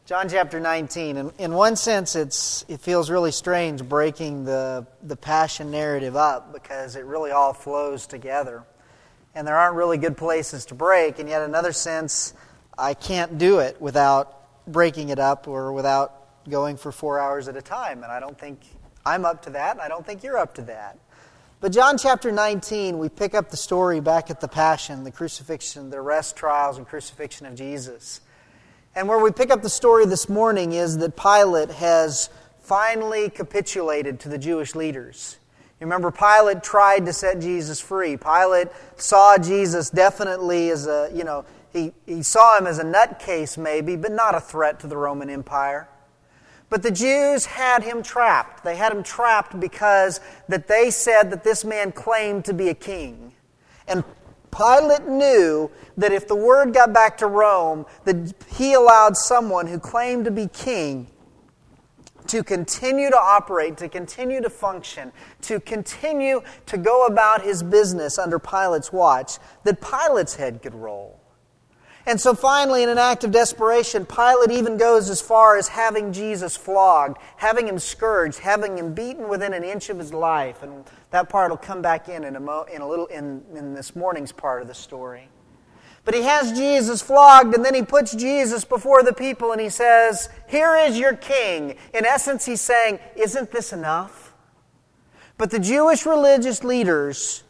John chapter 19. In one sense, it feels really strange breaking the passion narrative up because it really all flows together. And there aren't really good places to break. And yet another sense, I can't do it without breaking it up or without going for 4 hours at a time. And I don't think I'm up to that. And I don't think you're up to that. But John chapter 19, we pick up the story back at the Passion, the crucifixion, the arrest, trials, and crucifixion of Jesus. And where we pick up the story this morning is that Pilate has finally capitulated to the Jewish leaders. You remember, Pilate tried to set Jesus free. Pilate saw Jesus definitely as he saw him as a nutcase maybe, but not a threat to the Roman Empire. But the Jews had him trapped. They had him trapped because that they said that this man claimed to be a king. And Pilate knew that if the word got back to Rome, that he allowed someone who claimed to be king to continue to operate, to continue to function, to continue to go about his business under Pilate's watch, that Pilate's head could roll. And so finally, in an act of desperation, Pilate even goes as far as having Jesus flogged, having him scourged, having him beaten within an inch of his life. And that part will come back in this morning's part of the story. But he has Jesus flogged, and then he puts Jesus before the people, and he says, "Here is your king." In essence, he's saying, "Isn't this enough?" But the Jewish religious leaders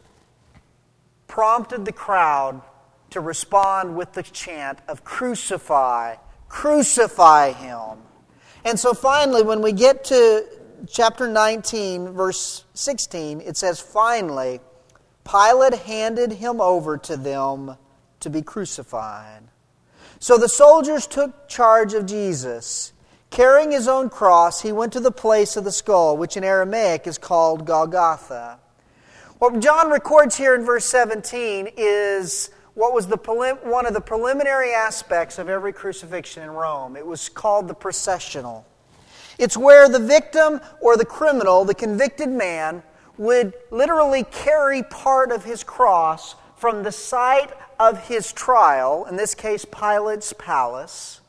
prompted the crowd to respond with the chant of "Crucify, crucify him." And so finally, when we get to chapter 19, verse 16, it says, "Finally, Pilate handed him over to them to be crucified. So the soldiers took charge of Jesus. Carrying his own cross, he went to the place of the skull, which in Aramaic is called Golgotha." What John records here in verse 17 is what was one of the preliminary aspects of every crucifixion in Rome. It was called the processional. It's where the victim or the criminal, the convicted man, would literally carry part of his cross from the site of his trial, in this case Pilate's palace,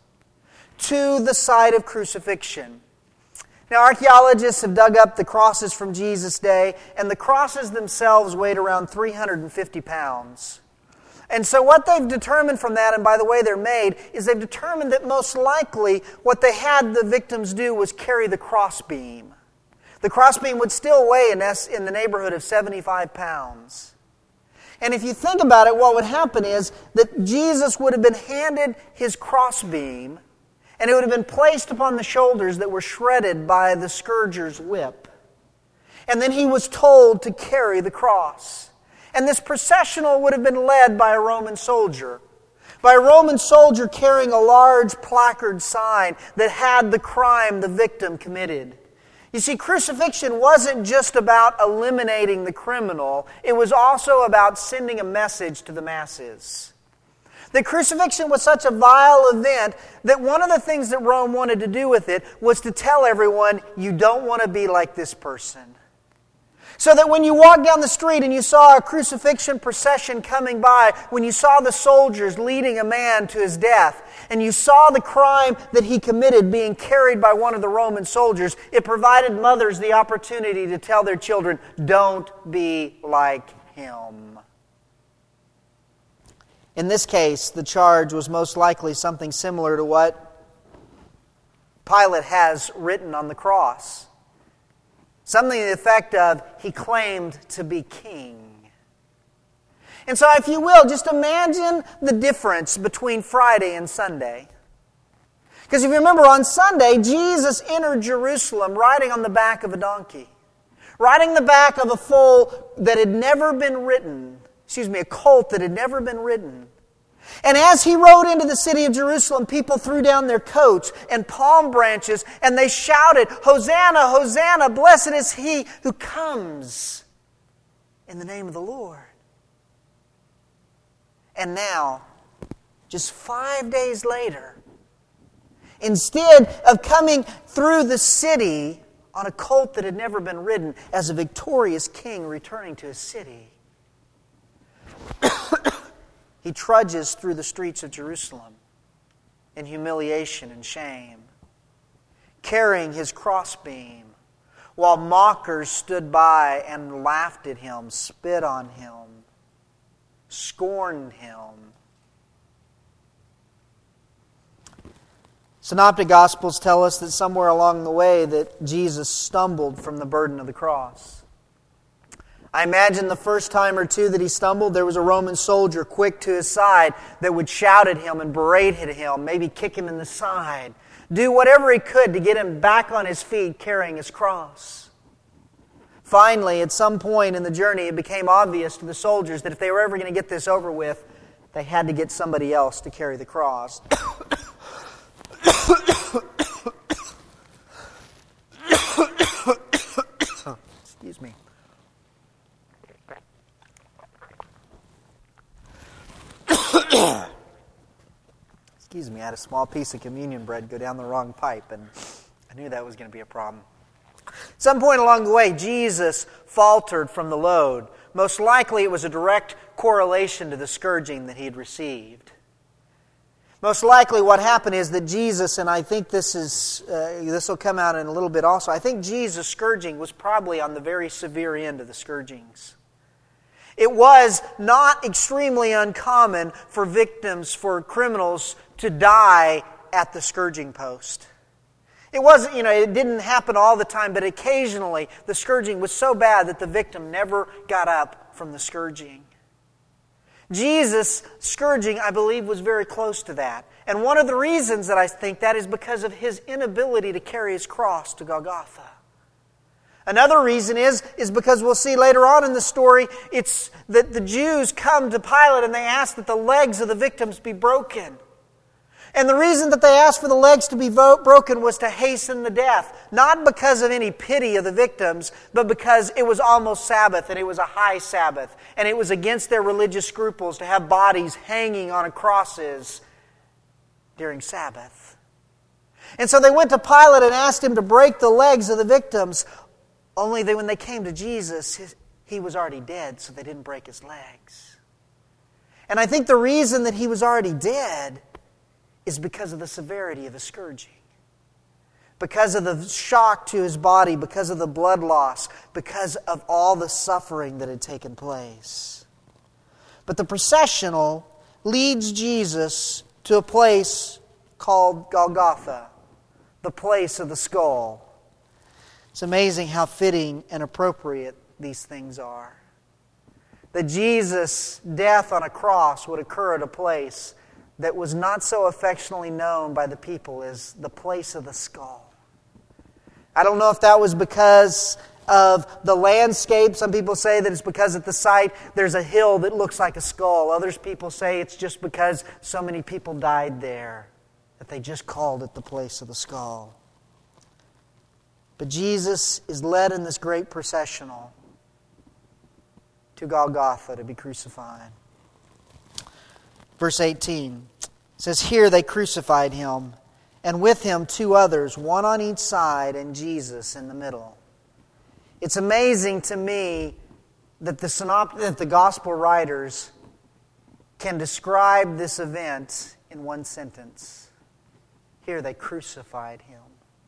to the site of crucifixion. Now, archaeologists have dug up the crosses from Jesus' day, and the crosses themselves weighed around 350 pounds. And so what they've determined from that, and by the way they're made, is they've determined that most likely what they had the victims do was carry the crossbeam. The crossbeam would still weigh in the neighborhood of 75 pounds. And if you think about it, what would happen is that Jesus would have been handed his crossbeam, and it would have been placed upon the shoulders that were shredded by the scourger's whip. And then he was told to carry the cross. And this processional would have been led by a Roman soldier. By a Roman soldier carrying a large placard sign that had the crime the victim committed. You see, crucifixion wasn't just about eliminating the criminal. It was also about sending a message to the masses. The crucifixion was such a vile event that one of the things that Rome wanted to do with it was to tell everyone, you don't want to be like this person. So that when you walked down the street and you saw a crucifixion procession coming by, when you saw the soldiers leading a man to his death, and you saw the crime that he committed being carried by one of the Roman soldiers, it provided mothers the opportunity to tell their children, don't be like him. In this case, the charge was most likely something similar to what Pilate has written on the cross. Something to the effect of, he claimed to be king. And so, if you will, just imagine the difference between Friday and Sunday. Because if you remember, on Sunday, Jesus entered Jerusalem riding on the back of a donkey. Riding the back of a foal that had never been ridden. A colt that had never been ridden. And as he rode into the city of Jerusalem, people threw down their coats and palm branches, and they shouted, "Hosanna, Hosanna, blessed is he who comes in the name of the Lord." And now, just 5 days later, instead of coming through the city on a colt that had never been ridden as a victorious king returning to his city, he trudges through the streets of Jerusalem in humiliation and shame, carrying his crossbeam, while mockers stood by and laughed at him, spit on him, scorned him. Synoptic Gospels tell us that somewhere along the way that Jesus stumbled from the burden of the cross. I imagine the first time or two that he stumbled, there was a Roman soldier quick to his side that would shout at him and berate at him, maybe kick him in the side, do whatever he could to get him back on his feet carrying his cross. Finally, at some point in the journey, it became obvious to the soldiers that if they were ever going to get this over with, they had to get somebody else to carry the cross. Excuse me. Excuse me, I had a small piece of communion bread go down the wrong pipe, and I knew that was going to be a problem. At some point along the way, Jesus faltered from the load. Most likely it was a direct correlation to the scourging that he had received. Most likely what happened is that Jesus, and I think this will come out in a little bit also, I think Jesus' scourging was probably on the very severe end of the scourgings. It was not extremely uncommon for victims, for criminals, to die at the scourging post. It wasn't, it didn't happen all the time, but occasionally the scourging was so bad that the victim never got up from the scourging. Jesus' scourging, I believe, was very close to that. And one of the reasons that I think that is because of his inability to carry his cross to Golgotha. Another reason is because we'll see later on in the story, it's that the Jews come to Pilate and they ask that the legs of the victims be broken. And the reason that they asked for the legs to be broken was to hasten the death. Not because of any pity of the victims, but because it was almost Sabbath and it was a high Sabbath. And it was against their religious scruples to have bodies hanging on crosses during Sabbath. And so they went to Pilate and asked him to break the legs of the victims. Only when they came to Jesus, he was already dead, so they didn't break his legs. And I think the reason that he was already dead is because of the severity of the scourging. Because of the shock to his body, because of the blood loss, because of all the suffering that had taken place. But the processional leads Jesus to a place called Golgotha, the place of the skull. It's amazing how fitting and appropriate these things are. That Jesus' death on a cross would occur at a place that was not so affectionately known by the people as the place of the skull. I don't know if that was because of the landscape. Some people say that it's because at the site there's a hill that looks like a skull. Others people say it's just because so many people died there that they just called it the place of the skull. But Jesus is led in this great processional to Golgotha to be crucified. Verse 18 says, "Here they crucified him, and with him 2 others, one on each side, and Jesus in the middle." It's amazing to me that the gospel writers can describe this event in one sentence. Here they crucified him.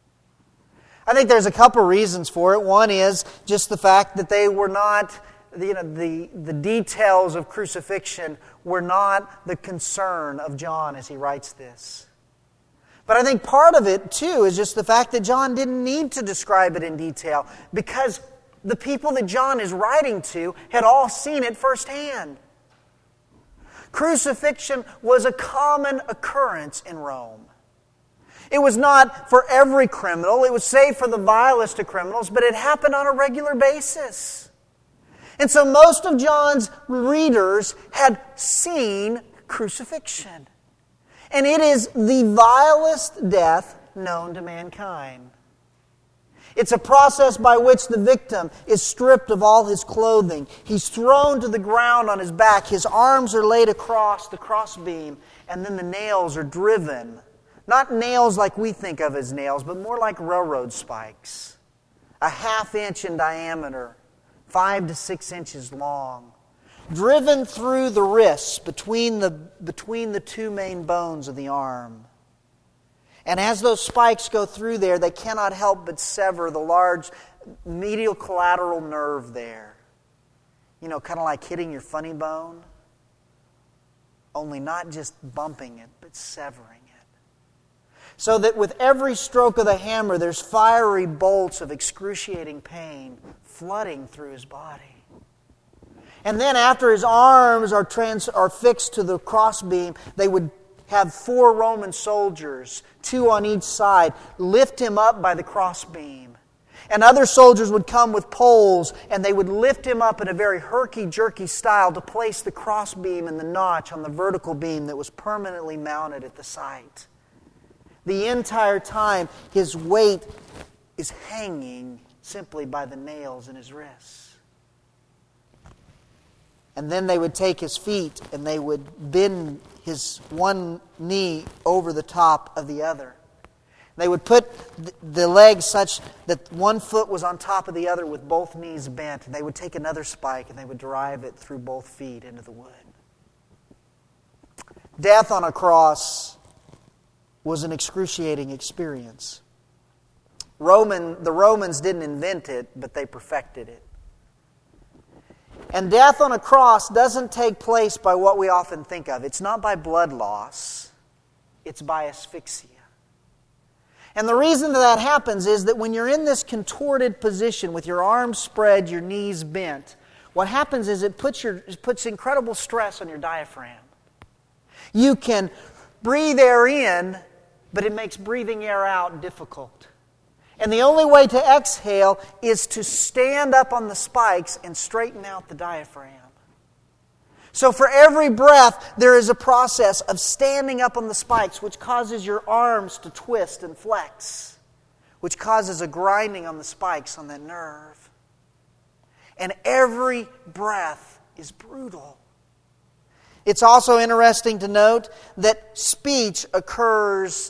I think there's a couple reasons for it. One is just the fact that they were not, the details of crucifixion were not the concern of John as he writes this. But I think part of it, too, is just the fact that John didn't need to describe it in detail because the people that John is writing to had all seen it firsthand. Crucifixion was a common occurrence in Rome. It was not for every criminal. It was saved for the vilest of criminals, but it happened on a regular basis. And so most of John's readers had seen crucifixion. And it is the vilest death known to mankind. It's a process by which the victim is stripped of all his clothing. He's thrown to the ground on his back. His arms are laid across the crossbeam, and then the nails are driven. Not nails like we think of as nails, but more like railroad spikes. A 1/2 inch in diameter, 5 to 6 inches long. Driven through the wrists between the 2 main bones of the arm. And as those spikes go through there, they cannot help but sever the large medial collateral nerve there. You know, kind of like hitting your funny bone. Only not just bumping it, but severing it. So that with every stroke of the hammer, there's fiery bolts of excruciating pain flooding through his body. And then after his arms are fixed to the crossbeam, they would have 4 Roman soldiers, 2 on each side, lift him up by the crossbeam. And other soldiers would come with poles, and they would lift him up in a very herky-jerky style to place the crossbeam and the notch on the vertical beam that was permanently mounted at the site. The entire time, his weight is hanging simply by the nails in his wrists. And then they would take his feet and they would bend his one knee over the top of the other. They would put the legs such that one foot was on top of the other with both knees bent. And they would take another spike and they would drive it through both feet into the wood. Death on a cross was an excruciating experience. The Romans didn't invent it, but they perfected it. And death on a cross doesn't take place by what we often think of. It's not by blood loss. It's by asphyxia. And the reason that happens is that when you're in this contorted position with your arms spread, your knees bent, what happens is it puts incredible stress on your diaphragm. You can breathe air in, but it makes breathing air out difficult. And the only way to exhale is to stand up on the spikes and straighten out the diaphragm. So for every breath, there is a process of standing up on the spikes, which causes your arms to twist and flex, which causes a grinding on the spikes on that nerve. And every breath is brutal. It's also interesting to note that speech occurs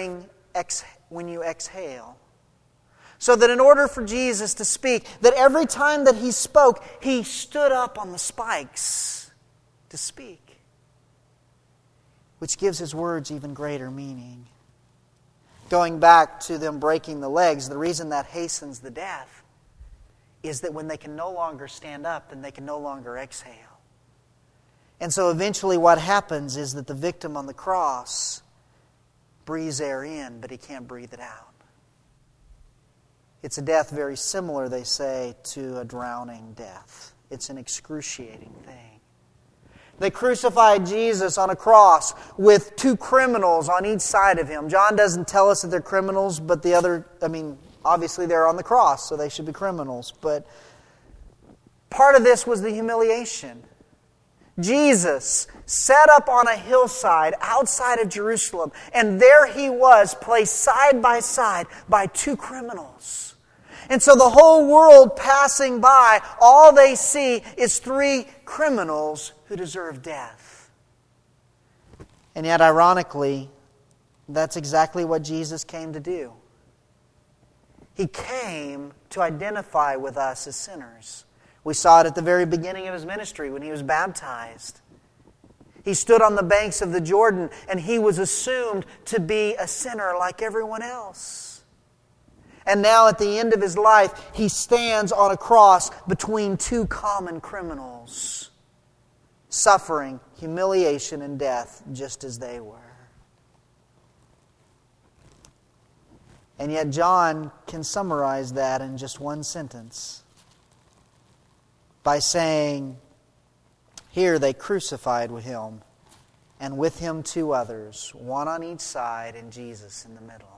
when you exhale. So that in order for Jesus to speak, that every time that He spoke, He stood up on the spikes to speak, which gives His words even greater meaning. Going back to them breaking the legs, the reason that hastens the death is that when they can no longer stand up, then they can no longer exhale. And so eventually what happens is that the victim on the cross breathes air in, but he can't breathe it out. It's a death very similar, they say, to a drowning death. It's an excruciating thing. They crucified Jesus on a cross with 2 criminals on each side of Him. John doesn't tell us that they're criminals, but obviously they're on the cross, so they should be criminals. But part of this was the humiliation. Jesus set up on a hillside outside of Jerusalem, and there He was, placed side by side by 2 criminals. And so the whole world passing by, all they see is 3 criminals who deserve death. And yet, ironically, that's exactly what Jesus came to do. He came to identify with us as sinners. We saw it at the very beginning of His ministry when He was baptized. He stood on the banks of the Jordan and He was assumed to be a sinner like everyone else. And now at the end of His life, He stands on a cross between 2 common criminals, suffering humiliation and death just as they were. And yet John can summarize that in just one sentence by saying, "Here they crucified with Him, and with Him 2 others, one on each side and Jesus in the middle."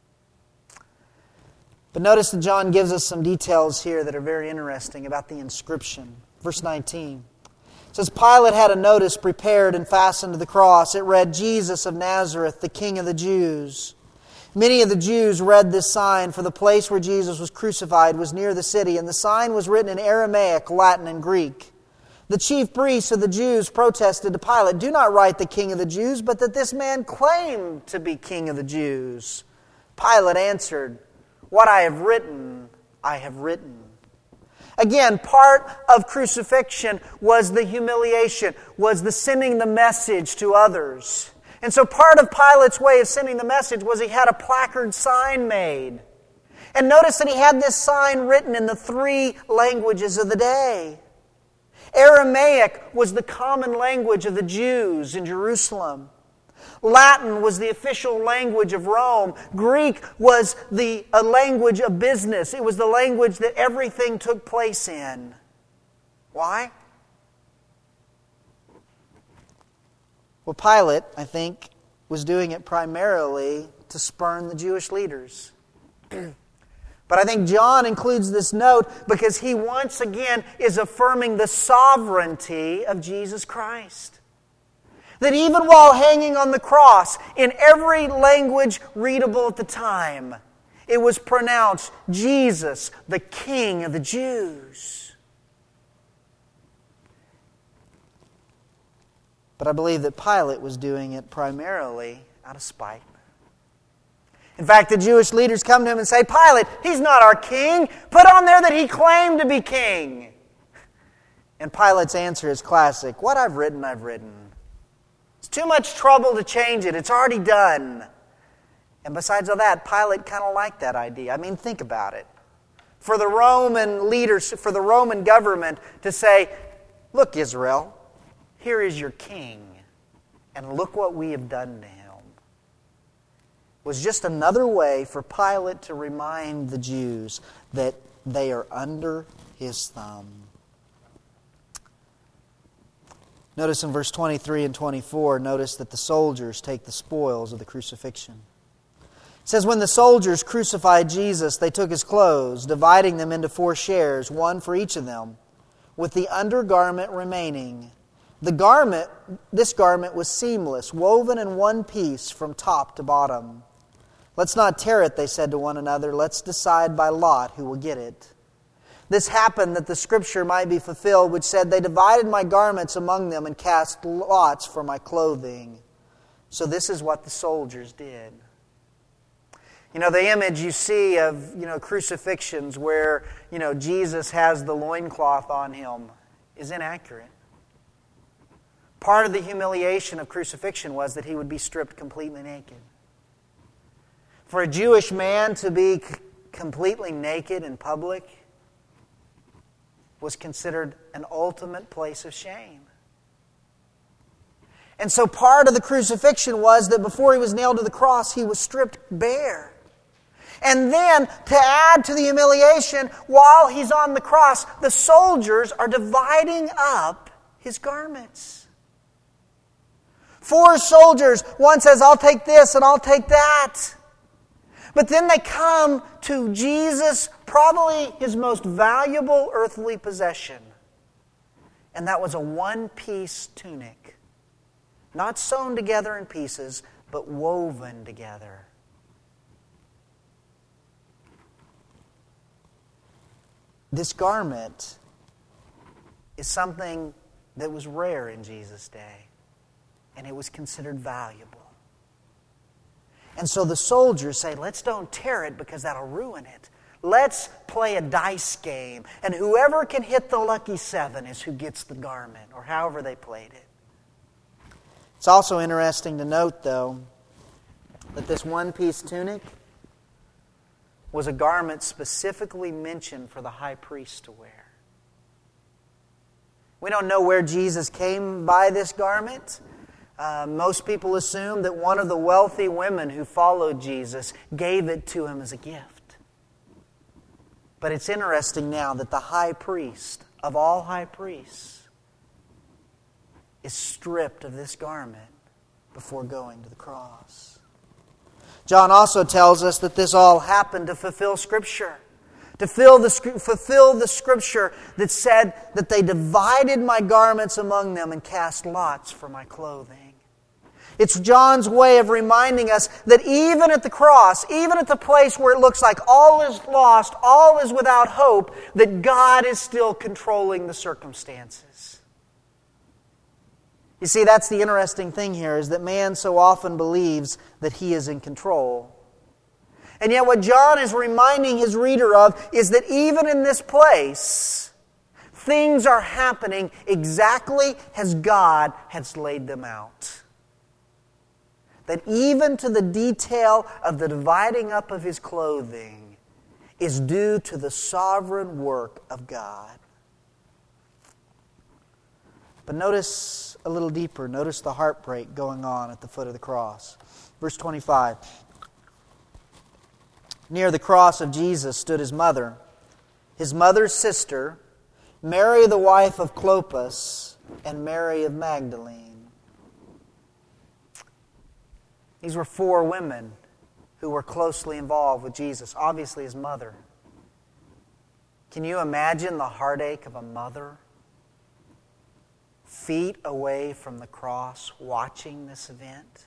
But notice that John gives us some details here that are very interesting about the inscription. Verse 19. It says, Pilate had a notice prepared and fastened to the cross. It read, "Jesus of Nazareth, the King of the Jews." Many of the Jews read this sign, for the place where Jesus was crucified was near the city, and the sign was written in Aramaic, Latin, and Greek. The chief priests of the Jews protested to Pilate, "Do not write the King of the Jews, but that this man claimed to be King of the Jews." Pilate answered, "What I have written, I have written." Again, part of crucifixion was the humiliation, was the sending the message to others. And so part of Pilate's way of sending the message was he had a placard sign made. And notice that he had this sign written in the 3 languages of the day. Aramaic was the common language of the Jews in Jerusalem. Latin was the official language of Rome. Greek was a language of business. It was the language that everything took place in. Why? Well, Pilate, I think, was doing it primarily to spurn the Jewish leaders. But I think John includes this note because he once again is affirming the sovereignty of Jesus Christ. That even while hanging on the cross, in every language readable at the time, it was pronounced, Jesus, the King of the Jews. But I believe that Pilate was doing it primarily out of spite. In fact, the Jewish leaders come to him and say, Pilate, he's not our king. Put on there that he claimed to be king. And Pilate's answer is classic. What I've written, I've written. It's too much trouble to change it. It's already done. And besides all that, Pilate kind of liked that idea. I mean, think about it. For the Roman leaders, for the Roman government to say, look, Israel, here is your king. And look what we have done to him. Was just another way for Pilate to remind the Jews that they are under his thumb. Notice in verse 23 and 24, notice that the soldiers take the spoils of the crucifixion. It says, when the soldiers crucified Jesus, they took his clothes, dividing them into 4 shares, one for each of them, with the undergarment remaining. This garment was seamless, woven in one piece from top to bottom. Let's not tear it, they said to one another. Let's decide by lot who will get it. This happened that the scripture might be fulfilled, which said, they divided my garments among them and cast lots for my clothing. So this is what the soldiers did. You know, the image you see of, crucifixions where, Jesus has the loincloth on him is inaccurate. Part of the humiliation of crucifixion was that he would be stripped completely naked. For a Jewish man to be completely naked in public was considered an ultimate place of shame. And so part of the crucifixion was that before he was nailed to the cross, he was stripped bare. And then, to add to the humiliation, while he's on the cross, the soldiers are dividing up his garments. 4 soldiers, one says, I'll take this and I'll take that. But then they come to Jesus, probably his most valuable earthly possession. And that was a one-piece tunic. Not sewn together in pieces, but woven together. This garment is something that was rare in Jesus' day. And it was considered valuable. And so the soldiers say, let's don't tear it because that'll ruin it. Let's play a dice game. And whoever can hit the lucky 7 is who gets the garment, or however they played it. It's also interesting to note, though, that this one-piece tunic was a garment specifically mentioned for the high priest to wear. We don't know where Jesus came by this garment. Most people assume that one of the wealthy women who followed Jesus gave it to him as a gift. But it's interesting now that the high priest of all high priests is stripped of this garment before going to the cross. John also tells us that this all happened to fulfill Scripture. To fulfill the Scripture that said that they divided my garments among them and cast lots for my clothing. It's John's way of reminding us that even at the cross, even at the place where it looks like all is lost, all is without hope, that God is still controlling the circumstances. You see, that's the interesting thing here, is that man so often believes that he is in control. And yet what John is reminding his reader of is that even in this place, things are happening exactly as God has laid them out. that even to the detail of the dividing up of his clothing is due to the sovereign work of God. But notice a little deeper. Notice the heartbreak going on at the foot of the cross. Verse 25. Near the cross of Jesus stood his mother's sister, Mary the wife of Clopas, and Mary of Magdalene. These were 4 women who were closely involved with Jesus, obviously his mother. Can you imagine the heartache of a mother feet away from the cross watching this event?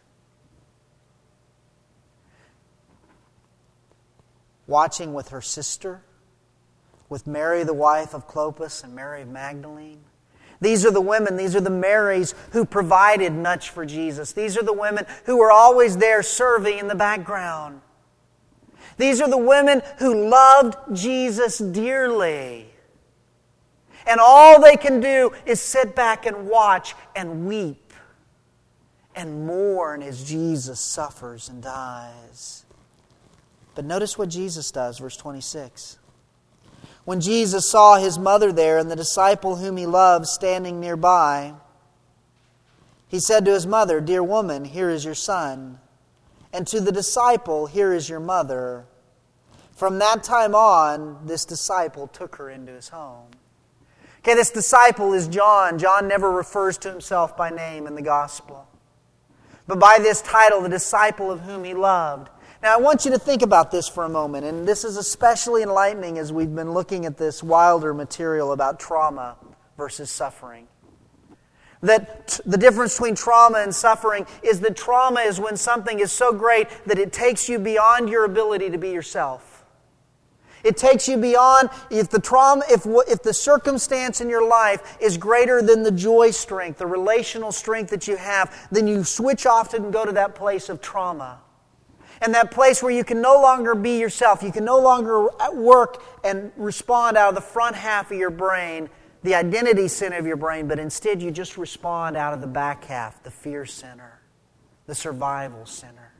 Watching with her sister, with Mary the wife of Clopas and Mary of Magdalene. These are the women, these are the Marys who provided much for Jesus. These are the women who were always there serving in the background. These are the women who loved Jesus dearly. And all they can do is sit back and watch and weep and mourn as Jesus suffers and dies. But notice what Jesus does, verse 26. When Jesus saw his mother there and the disciple whom he loved standing nearby, he said to his mother, "Dear woman, here is your son." And to the disciple, "Here is your mother." From that time on, this disciple took her into his home. Okay, this disciple is John. John never refers to himself by name in the gospel, but by this title, the disciple of whom he loved. Now, I want you to think about this for a moment, and this is especially enlightening as we've been looking at this Wilder material about trauma versus suffering. That the difference between trauma and suffering is that trauma is when something is so great that it takes you beyond your ability to be yourself. It takes you beyond, if the circumstance in your life is greater than the joy strength, the relational strength that you have, then you switch off and go to that place of trauma. And that place where you can no longer be yourself. You can no longer work and respond out of the front half of your brain, the identity center of your brain, but instead you just respond out of the back half, the fear center, the survival center.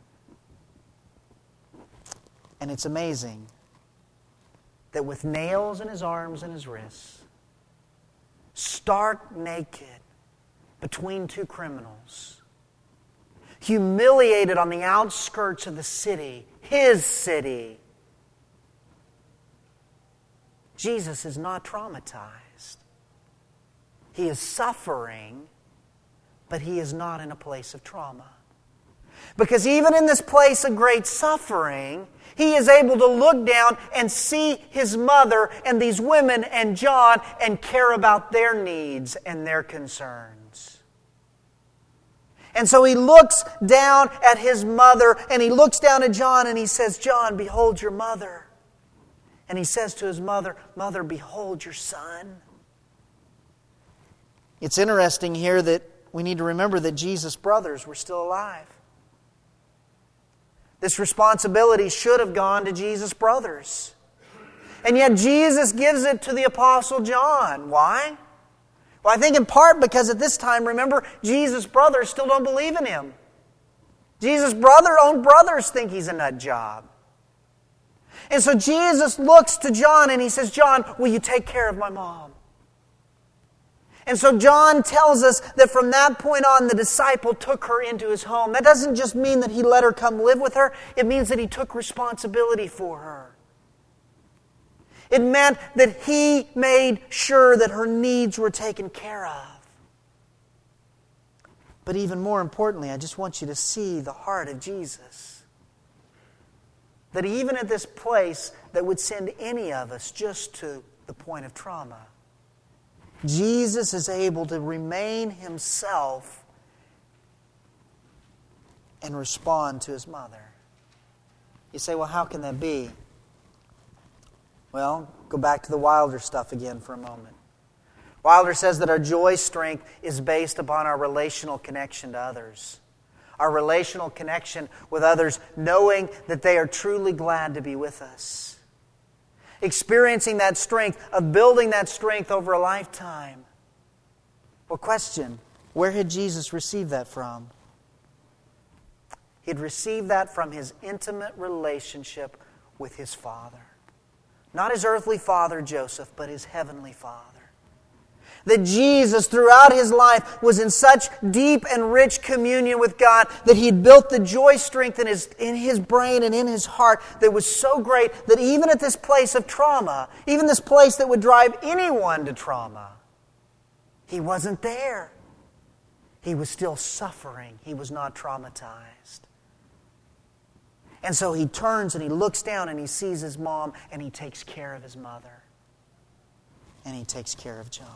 And it's amazing that with nails in his arms and his wrists, stark naked between 2 criminals, humiliated on the outskirts of the city, his city, Jesus is not traumatized. He is suffering, but he is not in a place of trauma. Because even in this place of great suffering, he is able to look down and see his mother and these women and John and care about their needs and their concerns. And so he looks down at his mother and he looks down at John and he says, "John, behold your mother." And he says to his mother, "Mother, behold your son." It's interesting here that we need to remember that Jesus' brothers were still alive. This responsibility should have gone to Jesus' brothers. And yet Jesus gives it to the Apostle John. Why? Well, I think in part because at this time, remember, Jesus' brothers still don't believe in him. Jesus' own brothers think he's a nut job. And so Jesus looks to John and he says, "John, will you take care of my mom?" And so John tells us that from that point on, the disciple took her into his home. That doesn't just mean that he let her come live with her. It means that he took responsibility for her. It meant that he made sure that her needs were taken care of. But even more importantly, I just want you to see the heart of Jesus. That even at this place that would send any of us just to the point of trauma, Jesus is able to remain himself and respond to his mother. You say, well, how can that be? Well, go back to the Wilder stuff again for a moment. Wilder says that our joy strength is based upon our relational connection to others. Our relational connection with others, knowing that they are truly glad to be with us. Experiencing that strength, of building that strength over a lifetime. Well, question, where had Jesus received that from? He'd received that from his intimate relationship with his Father. Not his earthly father, Joseph, but his heavenly Father. That Jesus, throughout his life, was in such deep and rich communion with God that he'd built the joy strength in his brain and in his heart that was so great that even at this place of trauma, even this place that would drive anyone to trauma, he wasn't there. He was still suffering. He was not traumatized. And so he turns and he looks down and he sees his mom and he takes care of his mother. And he takes care of John.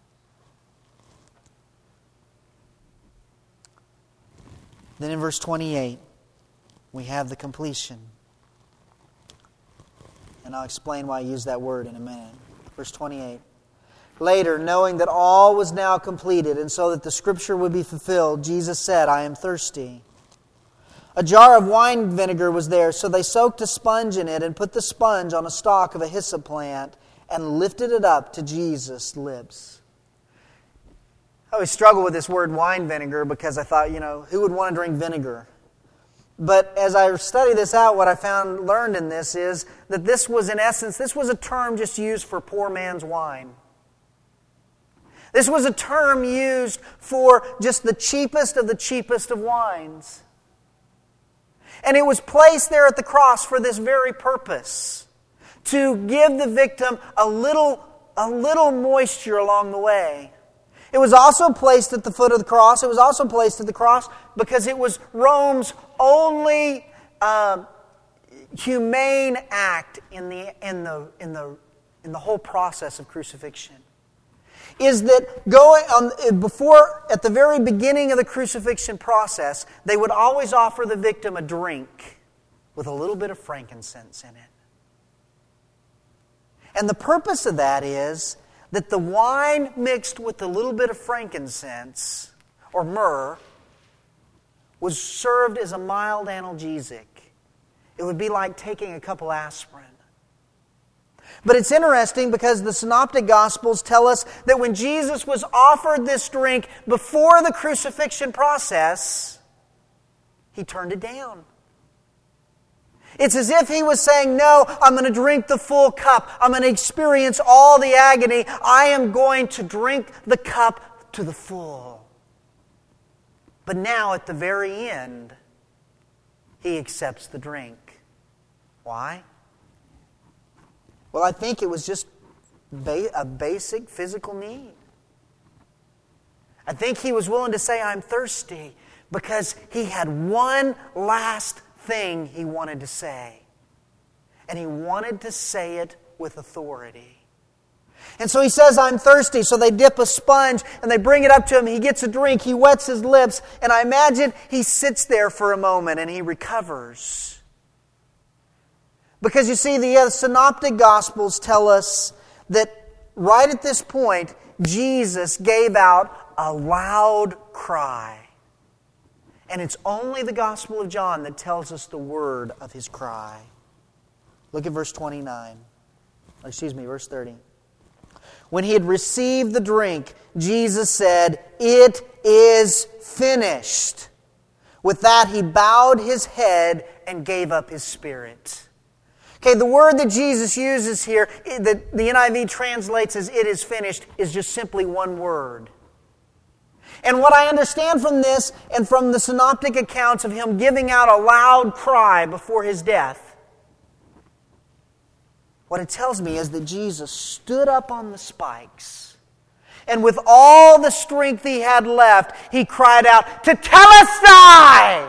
Then in verse 28, we have the completion. And I'll explain why I use that word in a minute. Verse 28. Later, knowing that all was now completed, and so that the Scripture would be fulfilled, Jesus said, I am thirsty. A jar of wine vinegar was there, so they soaked a sponge in it and put the sponge on a stalk of a hyssop plant and lifted it up to Jesus' lips. I always struggle with this word wine vinegar because I thought, who would want to drink vinegar? But as I study this out, what I learned in this is that this was a term just used for poor man's wine. This was a term used for just the cheapest of wines. And it was placed there at the cross for this very purpose, to give the victim a little moisture along the way. It was also placed at the foot of the cross. It was also placed at the cross because it was Rome's only humane act in the whole process of crucifixion. Is that at the very beginning of the crucifixion process, they would always offer the victim a drink with a little bit of frankincense in it. And the purpose of that is that the wine mixed with a little bit of frankincense, or myrrh, was served as a mild analgesic. It would be like taking a couple aspirin. But it's interesting because the Synoptic Gospels tell us that when Jesus was offered this drink before the crucifixion process, he turned it down. It's as if he was saying, no, I'm going to drink the full cup. I'm going to experience all the agony. I am going to drink the cup to the full. But now at the very end, he accepts the drink. Why? Well, I think it was just a basic physical need. I think he was willing to say, I'm thirsty, because he had one last thing he wanted to say. And he wanted to say it with authority. And so he says, I'm thirsty. So they dip a sponge and they bring it up to him. He gets a drink. He wets his lips. And I imagine he sits there for a moment and he recovers. Because you see, the Synoptic Gospels tell us that right at this point, Jesus gave out a loud cry. And it's only the Gospel of John that tells us the word of his cry. Look at verse 30. When he had received the drink, Jesus said, "It is finished." With that, he bowed his head and gave up his spirit. Okay, the word that Jesus uses here, that the NIV translates as "it is finished," is just simply one word. And what I understand from this and from the synoptic accounts of him giving out a loud cry before his death, what it tells me is that Jesus stood up on the spikes, and with all the strength he had left, he cried out, "Tetelestai!"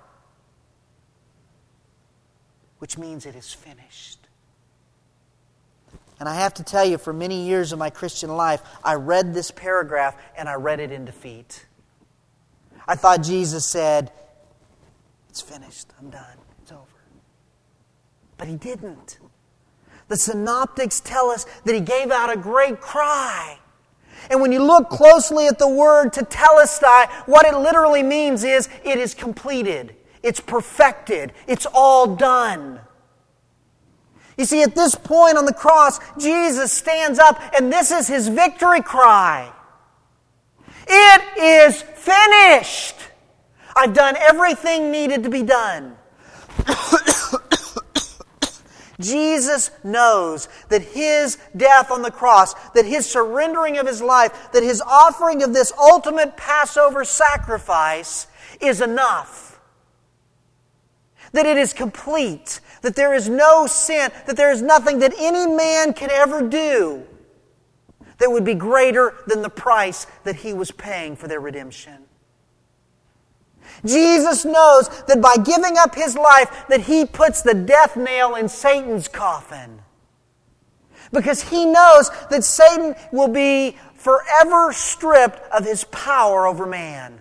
which means it is finished. And I have to tell you, for many years of my Christian life, I read this paragraph and I read it in defeat. I thought Jesus said, "It's finished, I'm done, it's over." But he didn't. The synoptics tell us that he gave out a great cry. And when you look closely at the word tetelestai, what it literally means is it is completed. It's perfected. It's all done. You see, at this point on the cross, Jesus stands up and this is his victory cry. It is finished. I've done everything needed to be done. Jesus knows that His death on the cross, that His surrendering of His life, that His offering of this ultimate Passover sacrifice is enough. That it is complete. That there is no sin, that there is nothing that any man can ever do that would be greater than the price that He was paying for their redemption. Jesus knows that by giving up His life, that He puts the death nail in Satan's coffin. Because He knows that Satan will be forever stripped of his power over man.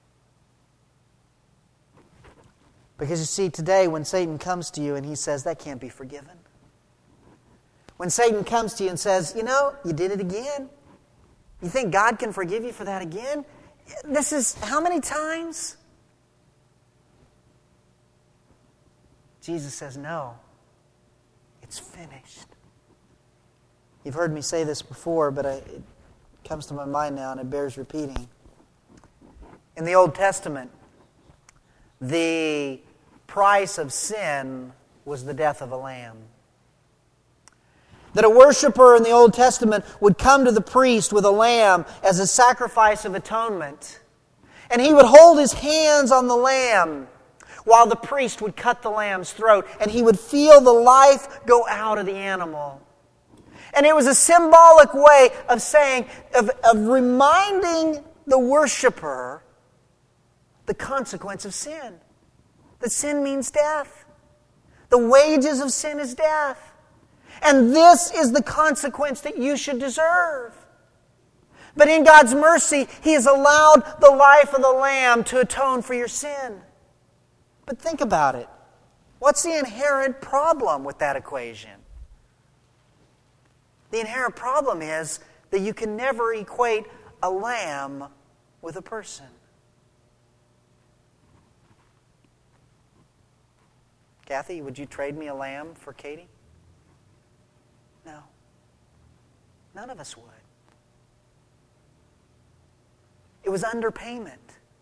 Because you see, today when Satan comes to you and he says, that can't be forgiven. When Satan comes to you and says, you did it again. You think God can forgive you for that again? This is how many times? Jesus says, no, it's finished. You've heard me say this before, but it comes to my mind now and it bears repeating. In the Old Testament, the price of sin was the death of a lamb. That a worshiper in the Old Testament would come to the priest with a lamb as a sacrifice of atonement. And he would hold his hands on the lamb while the priest would cut the lamb's throat, and he would feel the life go out of the animal. And it was a symbolic way of saying, of reminding the worshiper the consequence of sin. That sin means death. The wages of sin is death. And this is the consequence that you should deserve. But in God's mercy, He has allowed the life of the lamb to atone for your sin. But think about it. What's the inherent problem with that equation? The inherent problem is that you can never equate a lamb with a person. Kathy, would you trade me a lamb for Katie? No. None of us would. It was underpayment.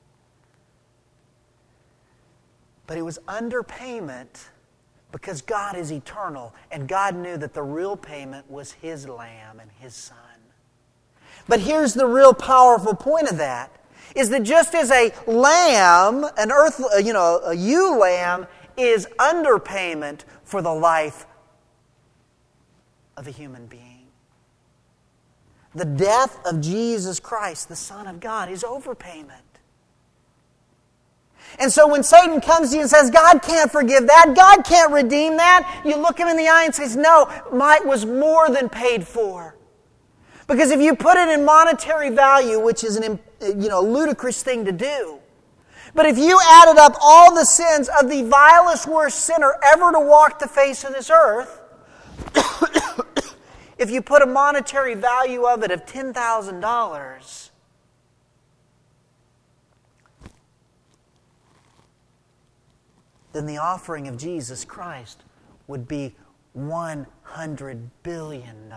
But it was underpayment because God is eternal, and God knew that the real payment was His lamb and His Son. But here's the real powerful point of that, is that just as a lamb, a ewe lamb, is underpayment for the life of a human being, the death of Jesus Christ, the Son of God, is overpayment. And so when Satan comes to you and says, God can't forgive that, God can't redeem that, you look him in the eye and say, no, might was more than paid for. Because if you put it in monetary value, which is a ludicrous thing to do, but if you added up all the sins of the vilest, worst sinner ever to walk the face of this earth, if you put a monetary value of it of $10,000, then the offering of Jesus Christ would be $100 billion.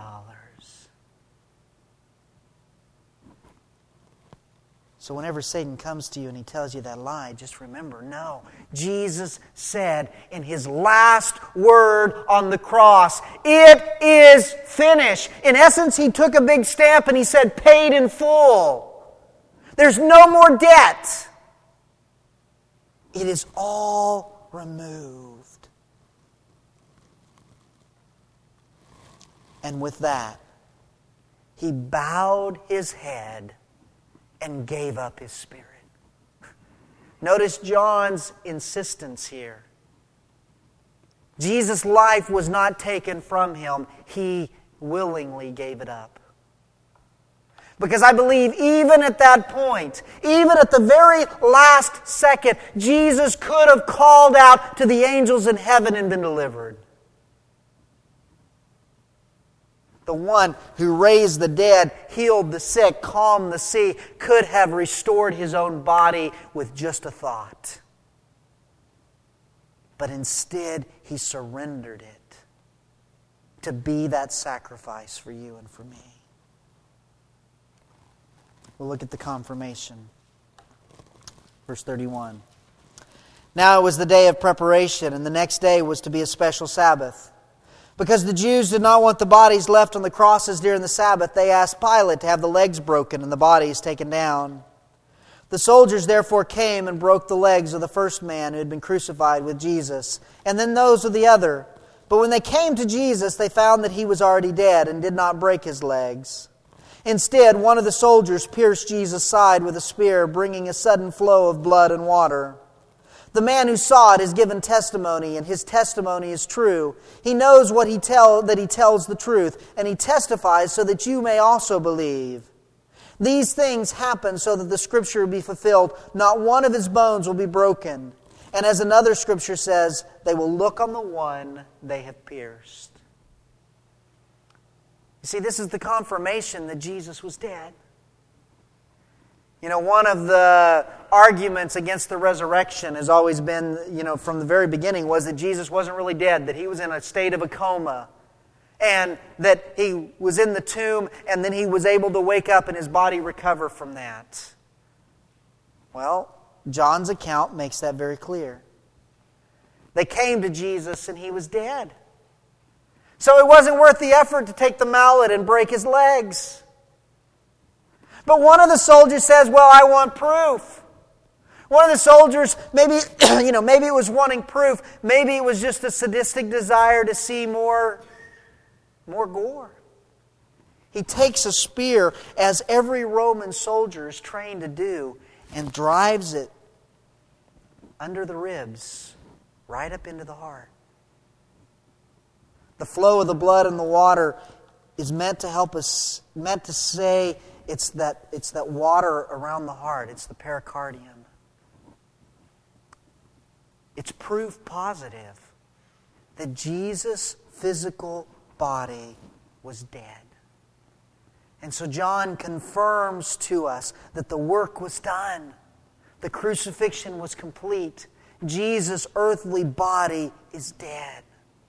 So whenever Satan comes to you and he tells you that lie, just remember, no. Jesus said in His last word on the cross, it is finished. In essence, He took a big stamp and He said, paid in full. There's no more debt. It is all removed. And with that, He bowed His head and gave up His spirit. Notice John's insistence here. Jesus' life was not taken from Him. He willingly gave it up. Because I believe even at that point, even at the very last second, Jesus could have called out to the angels in heaven and been delivered. The one who raised the dead, healed the sick, calmed the sea, could have restored His own body with just a thought. But instead, He surrendered it to be that sacrifice for you and for me. We'll look at the confirmation. Verse 31. Now it was the day of preparation, and the next day was to be a special Sabbath. Because the Jews did not want the bodies left on the crosses during the Sabbath, they asked Pilate to have the legs broken and the bodies taken down. The soldiers therefore came and broke the legs of the first man who had been crucified with Jesus, and then those of the other. But when they came to Jesus, they found that he was already dead and did not break his legs. Instead, one of the soldiers pierced Jesus' side with a spear, bringing a sudden flow of blood and water. The man who saw it has given testimony, and his testimony is true. He knows that he tells the truth, and he testifies so that you may also believe. These things happen so that the Scripture will be fulfilled. Not one of his bones will be broken. And as another Scripture says, they will look on the one they have pierced. You see, this is the confirmation that Jesus was dead. You know, one of the arguments against the resurrection has always been, from the very beginning, was that Jesus wasn't really dead, that he was in a state of a coma, and that he was in the tomb, and then he was able to wake up and his body recover from that. Well, John's account makes that very clear. They came to Jesus and he was dead. So it wasn't worth the effort to take the mallet and break his legs. But one of the soldiers says, well, I want proof. One of the soldiers, maybe it was wanting proof. Maybe it was just a sadistic desire to see more gore. He takes a spear, as every Roman soldier is trained to do, and drives it under the ribs, right up into the heart. The flow of the blood and the water is meant to say it's that water around the heart. It's the pericardium. It's proof positive that Jesus' physical body was dead. And so John confirms to us that the work was done. The crucifixion was complete. Jesus' earthly body is dead.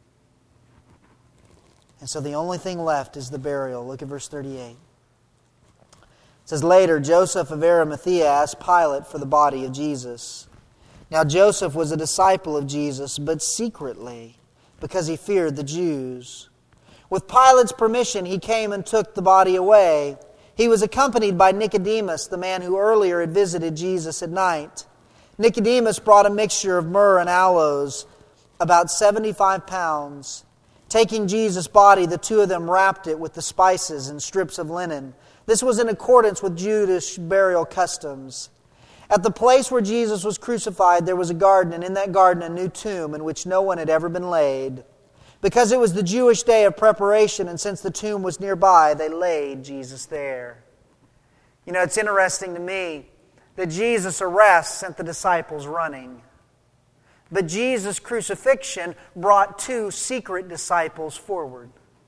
And so the only thing left is the burial. Look at verse 38. It says, later, Joseph of Arimathea asked Pilate for the body of Jesus. Now Joseph was a disciple of Jesus, but secretly, because he feared the Jews. With Pilate's permission, he came and took the body away. He was accompanied by Nicodemus, the man who earlier had visited Jesus at night. Nicodemus brought a mixture of myrrh and aloes, about 75 pounds. Taking Jesus' body, the two of them wrapped it with the spices and strips of linen. This was in accordance with Jewish burial customs. At the place where Jesus was crucified, there was a garden, and in that garden a new tomb in which no one had ever been laid. Because it was the Jewish day of preparation, and since the tomb was nearby, they laid Jesus there. You know, it's interesting to me that Jesus' arrest sent the disciples running. But Jesus' crucifixion brought two secret disciples forward.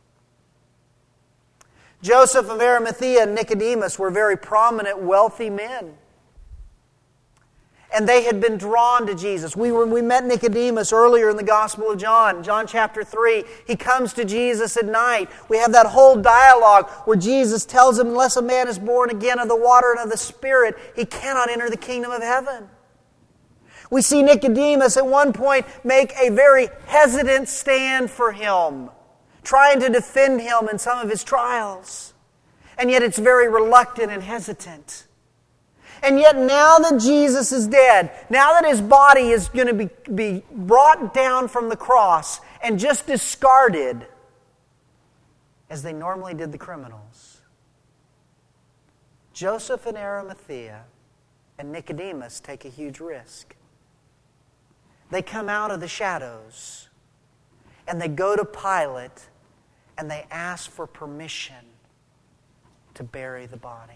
Joseph of Arimathea and Nicodemus were very prominent, wealthy men. And they had been drawn to Jesus. We met Nicodemus earlier in the Gospel of John, John chapter 3. He comes to Jesus at night. We have that whole dialogue where Jesus tells him, unless a man is born again of the water and of the Spirit, he cannot enter the kingdom of heaven. We see Nicodemus at one point make a very hesitant stand for him, trying to defend him in some of his trials. And yet it's very reluctant and hesitant. And yet now that Jesus is dead, now that his body is going to be brought down from the cross and just discarded, as they normally did the criminals, Joseph and Arimathea and Nicodemus take a huge risk. They come out of the shadows and they go to Pilate and they ask for permission to bury the body.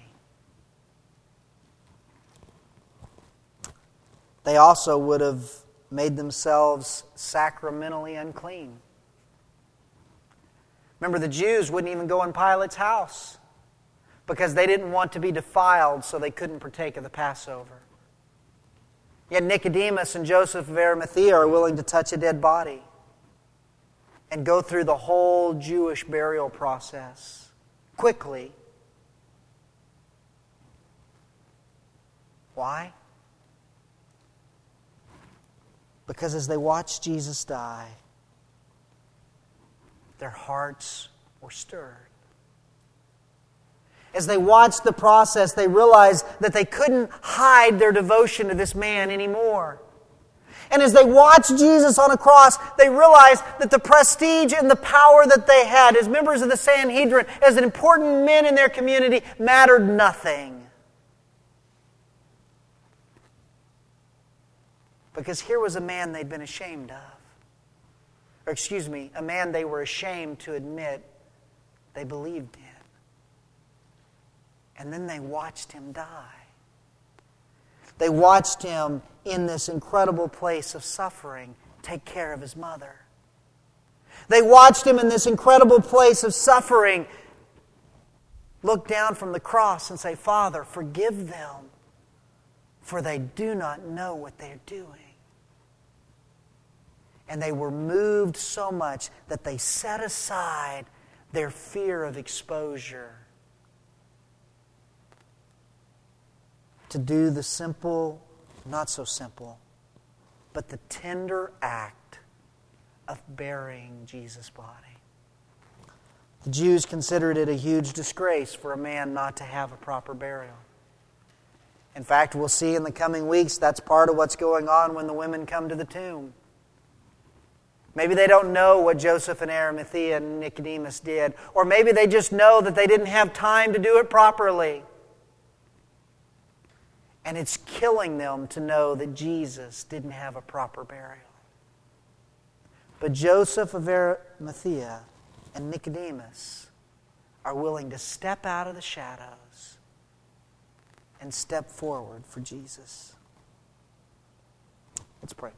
They also would have made themselves sacramentally unclean. Remember, the Jews wouldn't even go in Pilate's house because they didn't want to be defiled, so they couldn't partake of the Passover. Yet Nicodemus and Joseph of Arimathea are willing to touch a dead body and go through the whole Jewish burial process quickly. Why? Because as they watched Jesus die, their hearts were stirred. As they watched the process, they realized that they couldn't hide their devotion to this man anymore. And as they watched Jesus on a cross, they realized that the prestige and the power that they had as members of the Sanhedrin, as important men in their community, mattered nothing. Because here was a man they'd been ashamed of. A man they were ashamed to admit they believed in. And then they watched him die. They watched him in this incredible place of suffering take care of his mother. They watched him in this incredible place of suffering look down from the cross and say, "Father, forgive them, for they do not know what they're doing." And they were moved so much that they set aside their fear of exposure to do the simple, not so simple, but the tender act of burying Jesus' body. The Jews considered it a huge disgrace for a man not to have a proper burial. In fact, we'll see in the coming weeks that's part of what's going on when the women come to the tomb. Maybe they don't know what Joseph and Arimathea and Nicodemus did, or maybe they just know that they didn't have time to do it properly. And it's killing them to know that Jesus didn't have a proper burial. But Joseph of Arimathea and Nicodemus are willing to step out of the shadows and step forward for Jesus. Let's pray.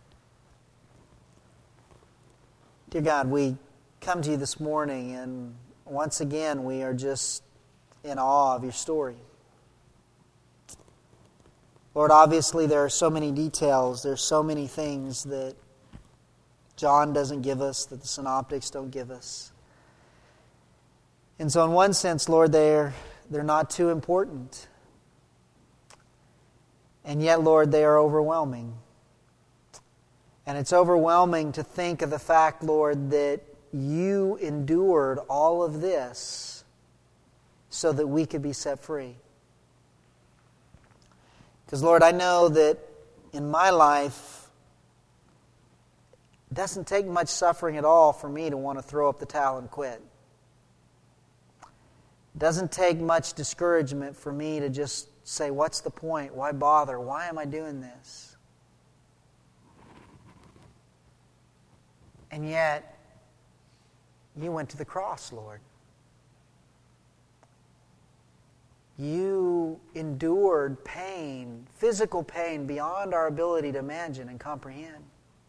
Dear God, we come to you this morning, and once again we are just in awe of your story. Lord, obviously there are so many details, there's so many things that John doesn't give us, that the synoptics don't give us. And so in one sense, Lord, they're not too important. And yet, Lord, they are overwhelming. And it's overwhelming to think of the fact, Lord, that you endured all of this so that we could be set free. Because, Lord, I know that in my life, it doesn't take much suffering at all for me to want to throw up the towel and quit. It doesn't take much discouragement for me to just say, what's the point? Why bother? Why am I doing this? And yet, you went to the cross, Lord. You endured pain, physical pain beyond our ability to imagine and comprehend.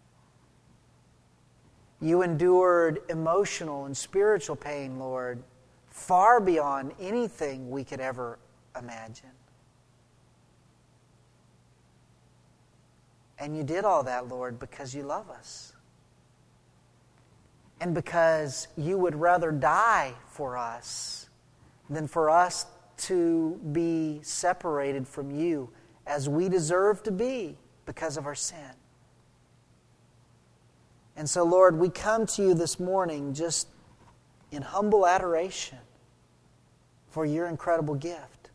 You endured emotional and spiritual pain, Lord, far beyond anything we could ever imagine. And you did all that, Lord, because you love us. And because you would rather die for us than for us to be separated from you as we deserve to be because of our sin. And so, Lord, we come to you this morning just in humble adoration for your incredible gift.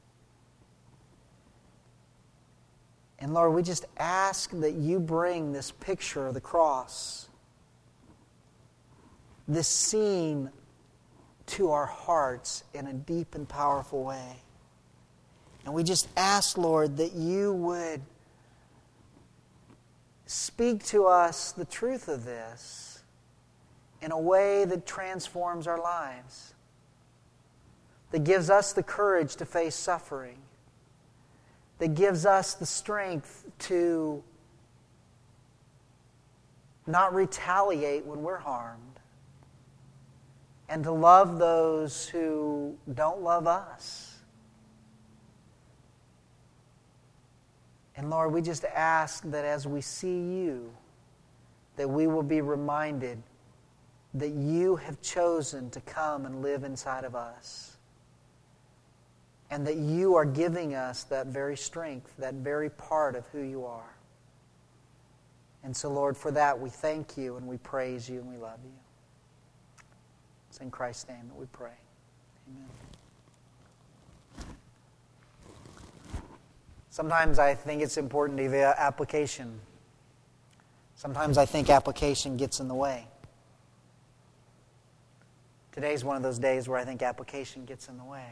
And Lord, we just ask that you bring this picture of the cross, this scene, to our hearts in a deep and powerful way. And we just ask, Lord, that you would speak to us the truth of this in a way that transforms our lives, that gives us the courage to face suffering, that gives us the strength to not retaliate when we're harmed, and to love those who don't love us. And Lord, we just ask that as we see you, that we will be reminded that you have chosen to come and live inside of us. And that you are giving us that very strength, that very part of who you are. And so, Lord, for that we thank you and we praise you and we love you. It's in Christ's name that we pray. Amen. Sometimes I think it's important to have application. Sometimes I think application gets in the way. Today's one of those days where I think application gets in the way.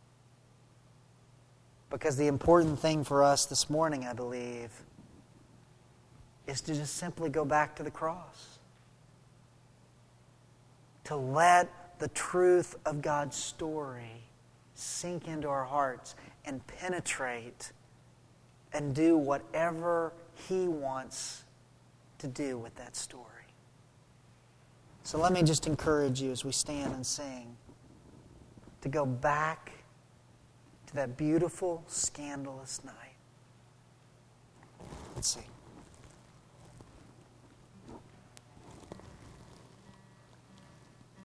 Because the important thing for us this morning, I believe, is to just simply go back to the cross. To let the truth of God's story sink into our hearts and penetrate and do whatever He wants to do with that story. So let me just encourage you as we stand and sing to go back to that beautiful, scandalous night. Let's sing.